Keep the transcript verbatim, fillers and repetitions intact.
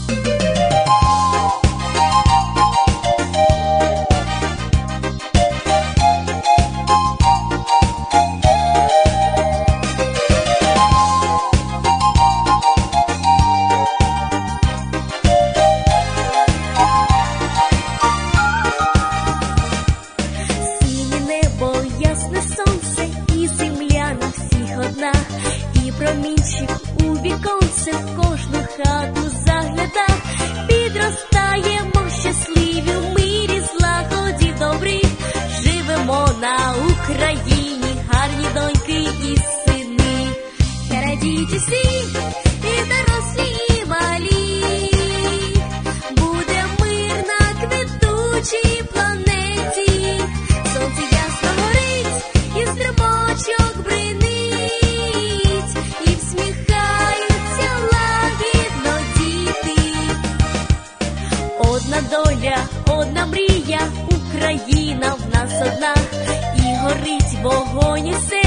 І промінчик у віконце в кожну хату загляда. Підростаємо щасливі в мирі, злагоді добрі. Живемо на Україні, гарні доньки і сини. Та радіть усі, і дорослі, і малі. Буде мир на квітучій планеті. Сонце ясно горить, і струмочок бринить. Одна доля, одна мрія, Україна в нас одна, і горить вогонь у серці.